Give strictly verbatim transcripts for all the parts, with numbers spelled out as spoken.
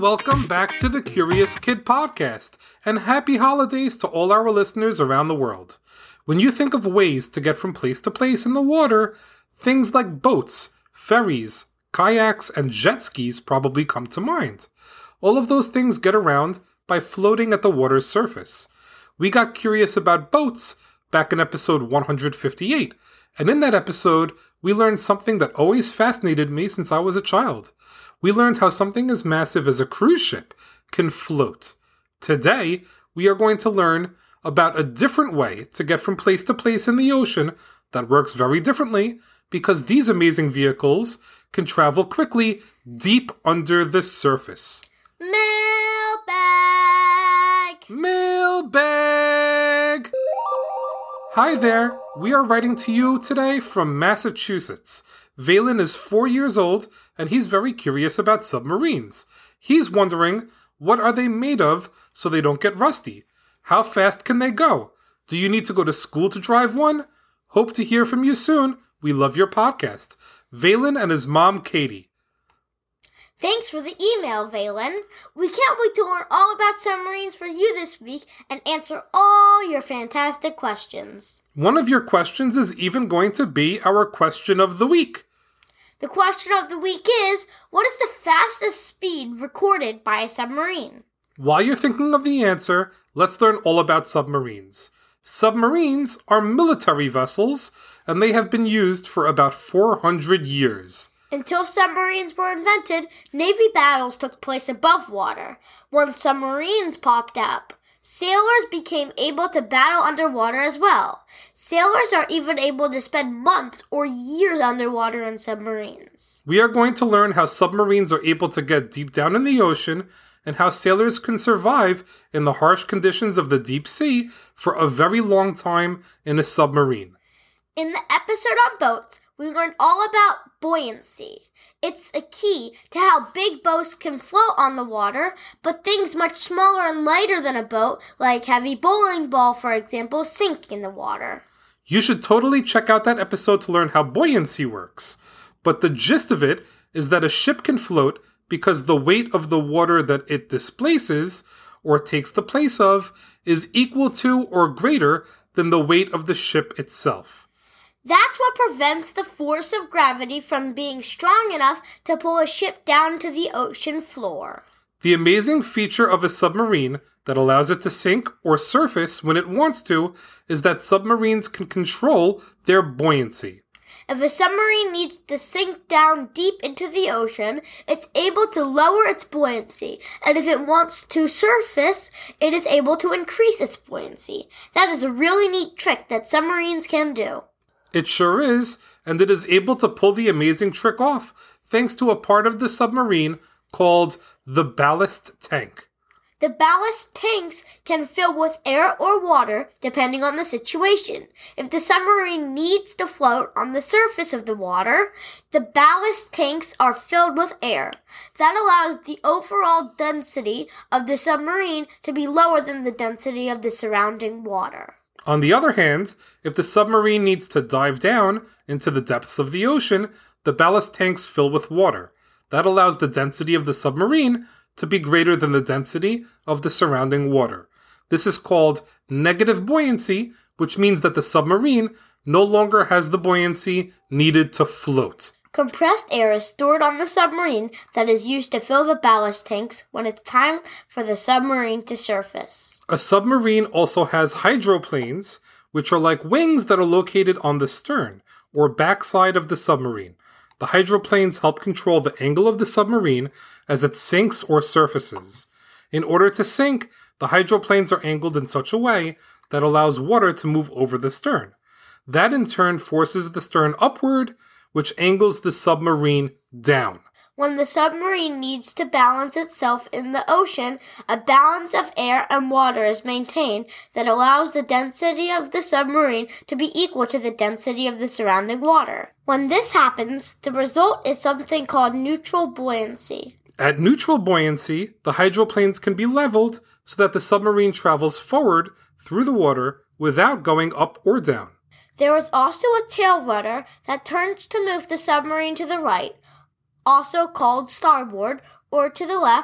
welcome back to the Curious Kid Podcast, and happy holidays to all our listeners around the world. When you think of ways to get from place to place in the water, things like boats, ferries, kayaks, and jet skis probably come to mind. All of those things get around by floating at the water's surface. We got curious about boats back in episode one hundred fifty-eight, and in that episode, we learned something that always fascinated me since I was a child. We learned how something as massive as a cruise ship can float. Today, we are going to learn about a different way to get from place to place in the ocean that works very differently because these amazing vehicles can travel quickly deep under the surface. Mailbag! Mailbag! Hi there, we are writing to you today from Massachusetts. Valen is four years old, and he's very curious about submarines. He's wondering, what are they made of so they don't get rusty? How fast can they go? Do you need to go to school to drive one? Hope to hear from you soon. We love your podcast. Valen and his mom, Katie. Thanks for the email, Valen. We can't wait to learn all about submarines for you this week and answer all your fantastic questions. One of your questions is even going to be our question of the week. The question of the week is, what is the fastest speed recorded by a submarine? While you're thinking of the answer, let's learn all about submarines. Submarines are military vessels, and they have been used for about four hundred years. Until submarines were invented, Navy battles took place above water. Once submarines popped up, sailors became able to battle underwater as well. Sailors are even able to spend months or years underwater in submarines. We are going to learn how submarines are able to get deep down in the ocean and how sailors can survive in the harsh conditions of the deep sea for a very long time in a submarine. In the episode on boats, we learned all about buoyancy. It's a key to how big boats can float on the water, but things much smaller and lighter than a boat, like heavy bowling ball, for example, sink in the water. You should totally check out that episode to learn how buoyancy works. But the gist of it is that a ship can float because the weight of the water that it displaces, or takes the place of, is equal to or greater than the weight of the ship itself. That's what prevents the force of gravity from being strong enough to pull a ship down to the ocean floor. The amazing feature of a submarine that allows it to sink or surface when it wants to is that submarines can control their buoyancy. If a submarine needs to sink down deep into the ocean, it's able to lower its buoyancy, and if it wants to surface, it is able to increase its buoyancy. That is a really neat trick that submarines can do. It sure is, and it is able to pull the amazing trick off thanks to a part of the submarine called the ballast tank. The ballast tanks can fill with air or water depending on the situation. If the submarine needs to float on the surface of the water, the ballast tanks are filled with air. That allows the overall density of the submarine to be lower than the density of the surrounding water. On the other hand, if the submarine needs to dive down into the depths of the ocean, the ballast tanks fill with water. That allows the density of the submarine to be greater than the density of the surrounding water. This is called negative buoyancy, which means that the submarine no longer has the buoyancy needed to float. Compressed air is stored on the submarine that is used to fill the ballast tanks when it's time for the submarine to surface. A submarine also has hydroplanes, which are like wings that are located on the stern or backside of the submarine. The hydroplanes help control the angle of the submarine as it sinks or surfaces. In order to sink, the hydroplanes are angled in such a way that allows water to move over the stern. That in turn forces the stern upward, which angles the submarine down. When the submarine needs to balance itself in the ocean, a balance of air and water is maintained that allows the density of the submarine to be equal to the density of the surrounding water. When this happens, the result is something called neutral buoyancy. At neutral buoyancy, the hydroplanes can be leveled so that the submarine travels forward through the water without going up or down. There is also a tail rudder that turns to move the submarine to the right, also called starboard, or to the left,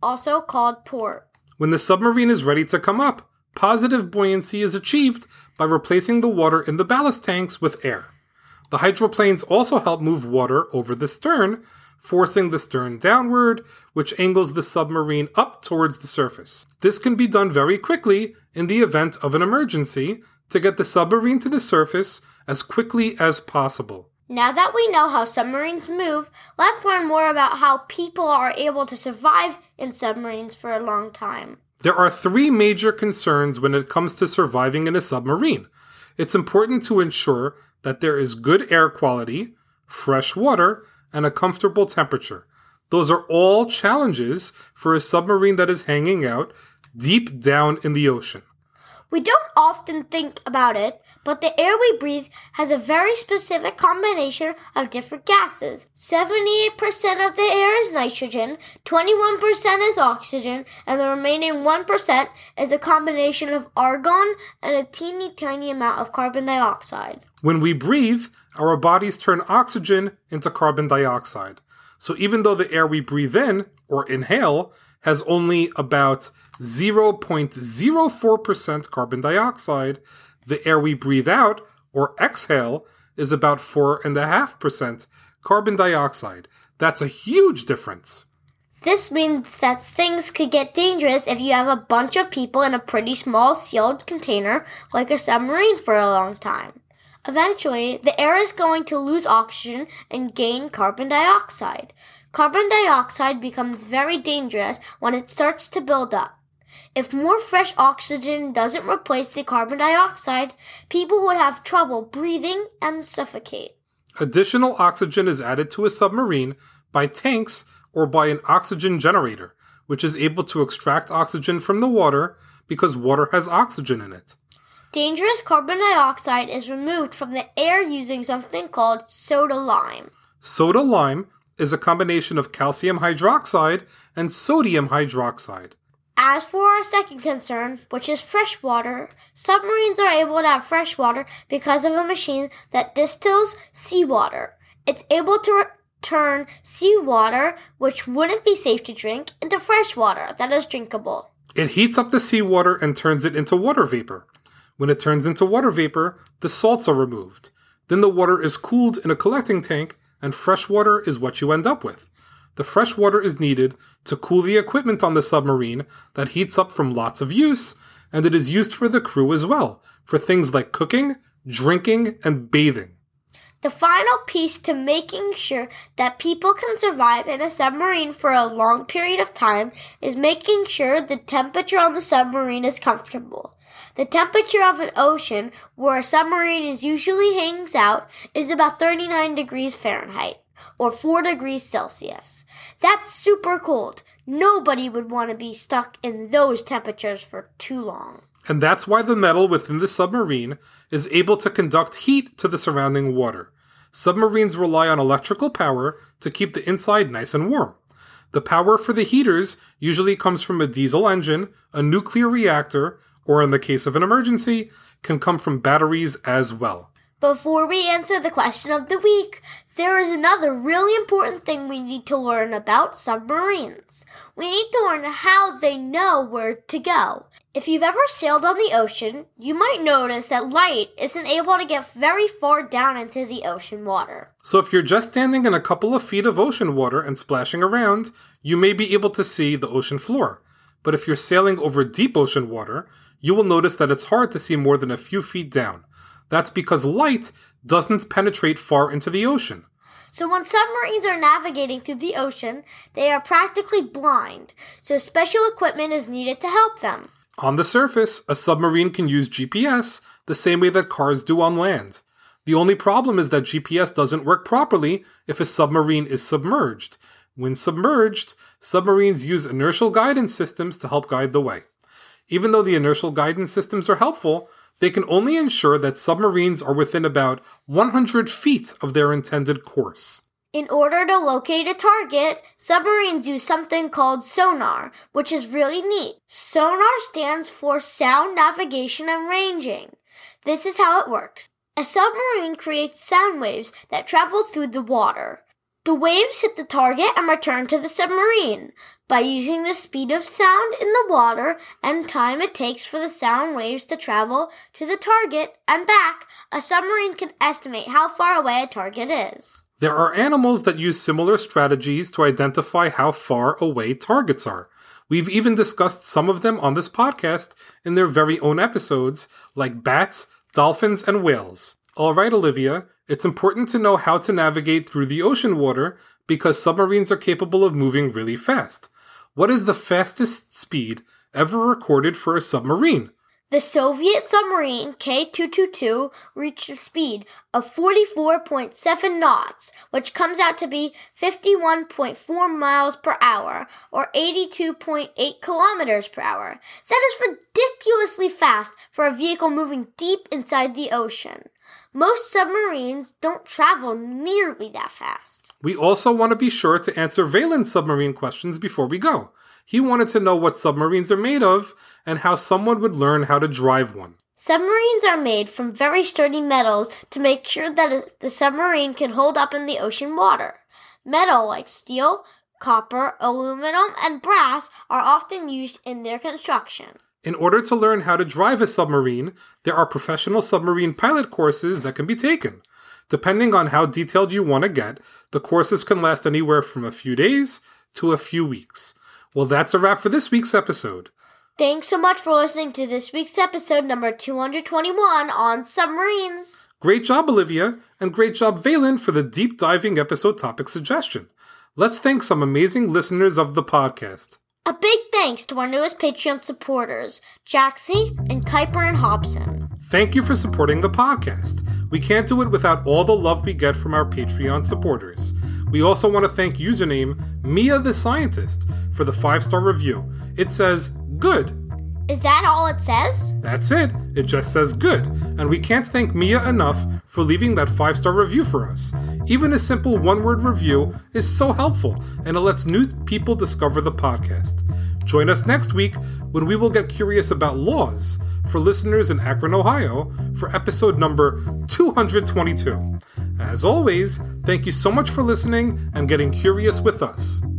also called port. When the submarine is ready to come up, positive buoyancy is achieved by replacing the water in the ballast tanks with air. The hydroplanes also help move water over the stern, forcing the stern downward, which angles the submarine up towards the surface. This can be done very quickly in the event of an emergency to get the submarine to the surface as quickly as possible. Now that we know how submarines move, let's learn more about how people are able to survive in submarines for a long time. There are three major concerns when it comes to surviving in a submarine. It's important to ensure that there is good air quality, fresh water, and a comfortable temperature. Those are all challenges for a submarine that is hanging out deep down in the ocean. We don't often think about it, but the air we breathe has a very specific combination of different gases. seventy-eight percent of the air is nitrogen, twenty-one percent is oxygen, and the remaining one percent is a combination of argon and a teeny tiny amount of carbon dioxide. When we breathe, our bodies turn oxygen into carbon dioxide. So even though the air we breathe in, or inhale, has only about zero point zero four percent carbon dioxide, the air we breathe out, or exhale, is about four point five percent carbon dioxide. That's a huge difference. This means that things could get dangerous if you have a bunch of people in a pretty small sealed container like a submarine for a long time. Eventually, the air is going to lose oxygen and gain carbon dioxide. Carbon dioxide becomes very dangerous when it starts to build up. If more fresh oxygen doesn't replace the carbon dioxide, people would have trouble breathing and suffocate. Additional oxygen is added to a submarine by tanks or by an oxygen generator, which is able to extract oxygen from the water because water has oxygen in it. Dangerous carbon dioxide is removed from the air using something called soda lime. Soda lime is a combination of calcium hydroxide and sodium hydroxide. As for our second concern, which is fresh water, submarines are able to have fresh water because of a machine that distills seawater. It's able to re- turn seawater, which wouldn't be safe to drink, into fresh water that is drinkable. It heats up the seawater and turns it into water vapor. When it turns into water vapor, the salts are removed. Then the water is cooled in a collecting tank, and fresh water is what you end up with. The fresh water is needed to cool the equipment on the submarine that heats up from lots of use, and it is used for the crew as well, for things like cooking, drinking, and bathing. The final piece to making sure that people can survive in a submarine for a long period of time is making sure the temperature on the submarine is comfortable. The temperature of an ocean, where a submarine is usually hangs out, is about thirty-nine degrees Fahrenheit, or four degrees Celsius. That's super cold. Nobody would want to be stuck in those temperatures for too long. And that's why the metal within the submarine is able to conduct heat to the surrounding water. Submarines rely on electrical power to keep the inside nice and warm. The power for the heaters usually comes from a diesel engine, a nuclear reactor, or in the case of an emergency, can come from batteries as well. Before we answer the question of the week, there is another really important thing we need to learn about submarines. We need to learn how they know where to go. If you've ever sailed on the ocean, you might notice that light isn't able to get very far down into the ocean water. So if you're just standing in a couple of feet of ocean water and splashing around, you may be able to see the ocean floor. But if you're sailing over deep ocean water, you will notice that it's hard to see more than a few feet down. That's because light doesn't penetrate far into the ocean. So when submarines are navigating through the ocean, they are practically blind, so special equipment is needed to help them. On the surface, a submarine can use G P S the same way that cars do on land. The only problem is that G P S doesn't work properly if a submarine is submerged. When submerged, submarines use inertial guidance systems to help guide the way. Even though the inertial guidance systems are helpful, they can only ensure that submarines are within about one hundred feet of their intended course. In order to locate a target, submarines use something called sonar, which is really neat. Sonar stands for Sound Navigation and Ranging. This is how it works. A submarine creates sound waves that travel through the water. The waves hit the target and return to the submarine. By using the speed of sound in the water and time it takes for the sound waves to travel to the target and back, a submarine can estimate how far away a target is. There are animals that use similar strategies to identify how far away targets are. We've even discussed some of them on this podcast in their very own episodes, like bats, dolphins, and whales. All right, Olivia, it's important to know how to navigate through the ocean water because submarines are capable of moving really fast. What is the fastest speed ever recorded for a submarine? The Soviet submarine K two twenty-two reached a speed of forty-four point seven knots, which comes out to be fifty-one point four miles per hour, or eighty-two point eight kilometers per hour. That is ridiculously fast for a vehicle moving deep inside the ocean. Most submarines don't travel nearly that fast. We also want to be sure to answer Valen's submarine questions before we go. He wanted to know what submarines are made of and how someone would learn how to drive one. Submarines are made from very sturdy metals to make sure that the submarine can hold up in the ocean water. Metal like steel, copper, aluminum, and brass are often used in their construction. In order to learn how to drive a submarine, there are professional submarine pilot courses that can be taken. Depending on how detailed you want to get, the courses can last anywhere from a few days to a few weeks. Well, that's a wrap for this week's episode. Thanks so much for listening to this week's episode number two hundred twenty-one on submarines. Great job, Olivia, and great job, Valen, for the deep diving episode topic suggestion. Let's thank some amazing listeners of the podcast. A big thanks to our newest Patreon supporters, Jaxie and Kuiper and Hobson. Thank you for supporting the podcast. We can't do it without all the love we get from our Patreon supporters. We also want to thank username Mia the Scientist for the five-star review. It says, good. Is that all it says? That's it. It just says good. And we can't thank Mia enough for leaving that five-star review for us. Even a simple one-word review is so helpful, and it lets new people discover the podcast. Join us next week when we will get curious about laws for listeners in Akron, Ohio, for episode number two hundred twenty-two. As always, thank you so much for listening and getting curious with us.